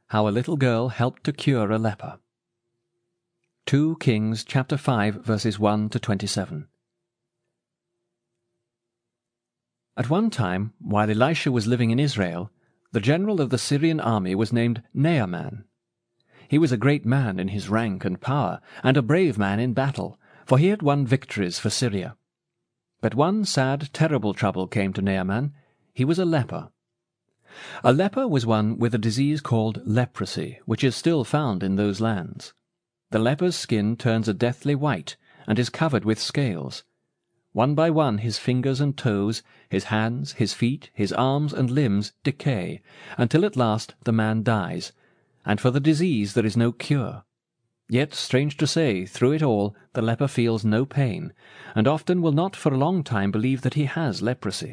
How a little girl helped to cure a leper. 2 Kings chapter 5 verses 1 to 27. At one time, while Elisha was living in Israel, the general of the Syrian army was named Naaman. He was a great man in his rank and power, and a brave man in battle, for he had won victories for Syria. But one sad, terrible trouble came to Naaman. He was a leper. A leper was one with a disease called leprosy, which is still found in those lands. The leper's skin turns a deathly white, and is covered with scales. One by one his fingers and toes, his hands, his feet, his arms and limbs decay, until at last the man dies, and for the disease there is no cure. Yet, strange to say, through it all the leper feels no pain, and often will not for a long time believe that he has leprosy.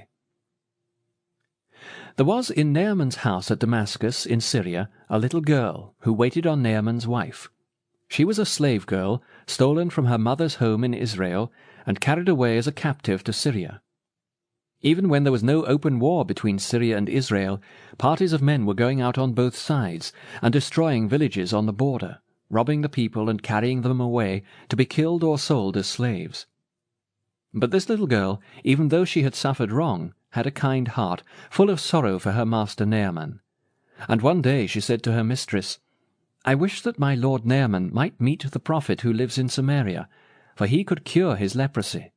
There was in Naaman's house at Damascus in Syria a little girl who waited on Naaman's wife. She was a slave girl, stolen from her mother's home in Israel, and carried away as a captive to Syria. Even when there was no open war between Syria and Israel, parties of men were going out on both sides, and destroying villages on the border, robbing the people and carrying them away to be killed or sold as slaves. But this little girl, even though she had suffered wrong, had a kind heart, full of sorrow for her master Naaman. And one day she said to her mistress, "I wish that my lord Naaman might meet the prophet who lives in Samaria, for he could cure his leprosy."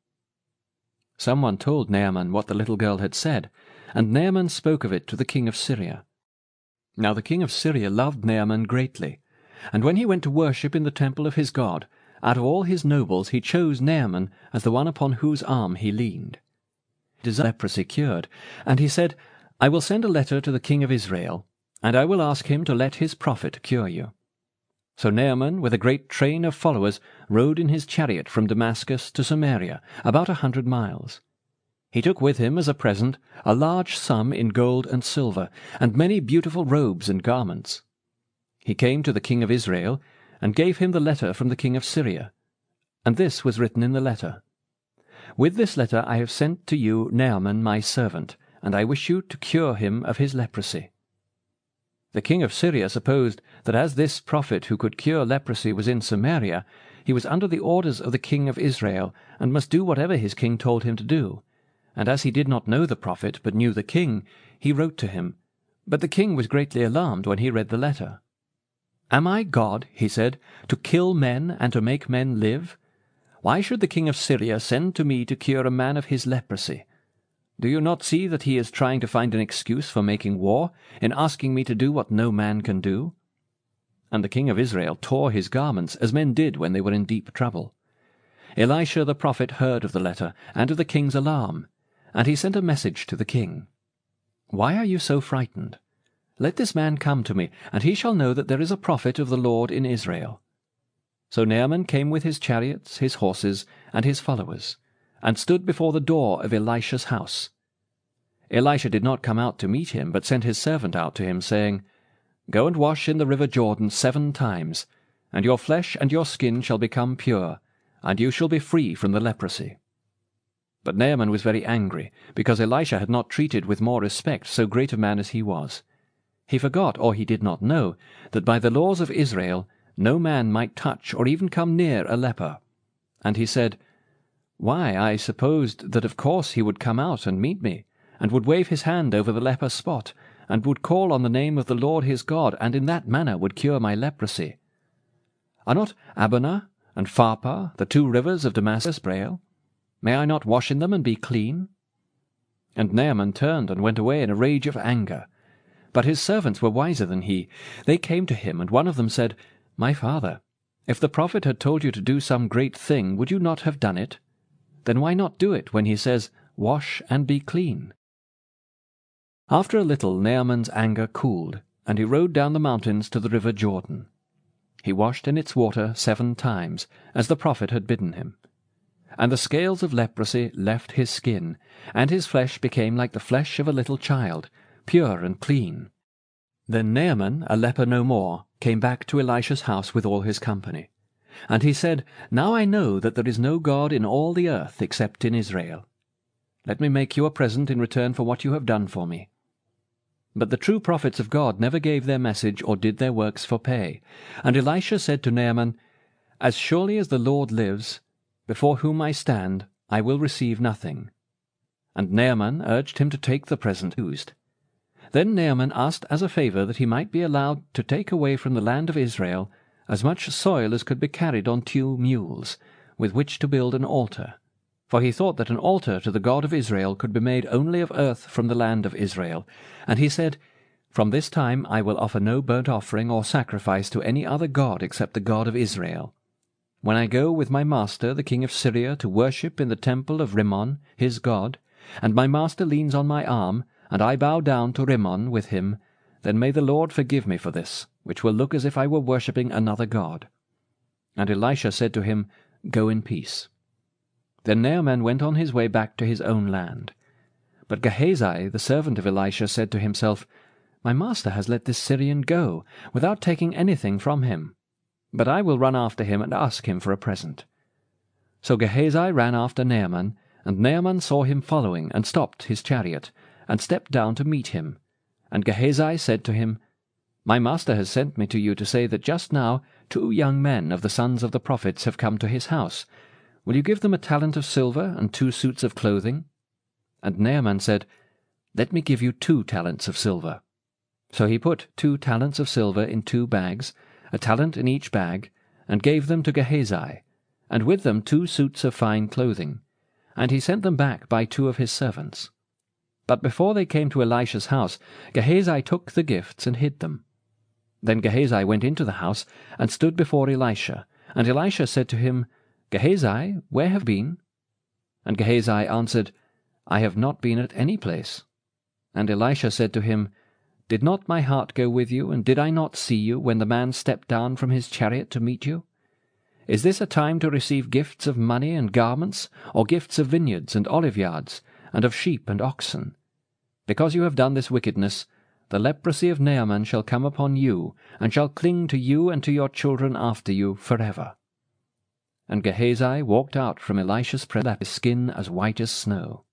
Someone told Naaman what the little girl had said, and Naaman spoke of it to the king of Syria. Now the king of Syria loved Naaman greatly, and when he went to worship in the temple of his god, out of all his nobles he chose Naaman as the one upon whose arm he leaned. His leprosy cured, and he said, "I will send a letter to the king of Israel, and I will ask him to let his prophet cure you." So Naaman, with a great train of followers, rode in his chariot from Damascus to Samaria, about 100 miles. He took with him as a present a large sum in gold and silver, and many beautiful robes and garments. He came to the king of Israel, and gave him the letter from the king of Syria. And this was written in the letter: "With this letter I have sent to you Naaman my servant, and I wish you to cure him of his leprosy." The king of Syria supposed that as this prophet who could cure leprosy was in Samaria, he was under the orders of the king of Israel, and must do whatever his king told him to do. And as he did not know the prophet, but knew the king, he wrote to him. But the king was greatly alarmed when he read the letter. "Am I God," he said, "to kill men and to make men live? Why should the king of Syria send to me to cure a man of his leprosy? Do you not see that he is trying to find an excuse for making war, in asking me to do what no man can do?" And the king of Israel tore his garments, as men did when they were in deep trouble. Elisha the prophet heard of the letter, and of the king's alarm, and he sent a message to the king. "Why are you so frightened? Let this man come to me, and he shall know that there is a prophet of the Lord in Israel." So Naaman came with his chariots, his horses, and his followers, and stood before the door of Elisha's house. Elisha did not come out to meet him, but sent his servant out to him, saying, "Go and wash in the river Jordan 7 times, and your flesh and your skin shall become pure, and you shall be free from the leprosy." But Naaman was very angry, because Elisha had not treated with more respect so great a man as he was. He forgot, or he did not know, that by the laws of Israel no man might touch or even come near a leper. And he said, "Why, I supposed that of course he would come out and meet me, and would wave his hand over the leper spot, and would call on the name of the Lord his God, and in that manner would cure my leprosy. Are not Abana and Pharpar, the 2 rivers of Damascus, Braille? May I not wash in them and be clean?" And Naaman turned and went away in a rage of anger. But his servants were wiser than he. They came to him, and one of them said, "My father, if the prophet had told you to do some great thing, would you not have done it? Then why not do it when he says, 'Wash and be clean'?" After a little Naaman's anger cooled, and he rode down the mountains to the river Jordan. He washed in its water 7 times, as the prophet had bidden him. And the scales of leprosy left his skin, and his flesh became like the flesh of a little child, pure and clean. Then Naaman, a leper no more, came back to Elisha's house with all his company. And he said, "Now I know that there is no God in all the earth except in Israel. Let me make you a present in return for what you have done for me." But the true prophets of God never gave their message or did their works for pay. And Elisha said to Naaman, As surely as the Lord lives, before whom I stand, I will receive nothing. And Naaman urged him to take the present used. Then Naaman asked as a favour that he might be allowed to take away from the land of Israel as much soil as could be carried on 2 mules, with which to build an altar. For he thought that an altar to the God of Israel could be made only of earth from the land of Israel. And he said, From this time I will offer no burnt offering or sacrifice to any other god except the God of Israel. When I go with my master the king of Syria to worship in the temple of Rimmon, his god, and my master leans on my arm, and I bow down to Rimmon with him, then may the Lord forgive me for this, which will look as if I were worshipping another god. And Elisha said to him, Go in peace. Then Naaman went on his way back to his own land. But Gehazi, the servant of Elisha, said to himself, My master has let this Syrian go, without taking anything from him. But I will run after him and ask him for a present. So Gehazi ran after Naaman, and Naaman saw him following, and stopped his chariot, and stepped down to meet him. And Gehazi said to him, My master has sent me to you to say that just now 2 young men of the sons of the prophets have come to his house. Will you give them a talent of silver and 2 suits of clothing? And Naaman said, Let me give you 2 talents of silver. So he put 2 talents of silver in 2 bags, a talent in each bag, and gave them to Gehazi, and with them 2 suits of fine clothing. And he sent them back by 2 of his servants. But before they came to Elisha's house, Gehazi took the gifts and hid them. Then Gehazi went into the house, and stood before Elisha. And Elisha said to him, Gehazi, where have you been? And Gehazi answered, I have not been at any place. And Elisha said to him, Did not my heart go with you, and did I not see you when the man stepped down from his chariot to meet you? Is this a time to receive gifts of money and garments, or gifts of vineyards and oliveyards, and of sheep and oxen? Because you have done this wickedness, the leprosy of Naaman shall come upon you, and shall cling to you and to your children after you forever. And Gehazi walked out from Elisha's presence, his skin as white as snow.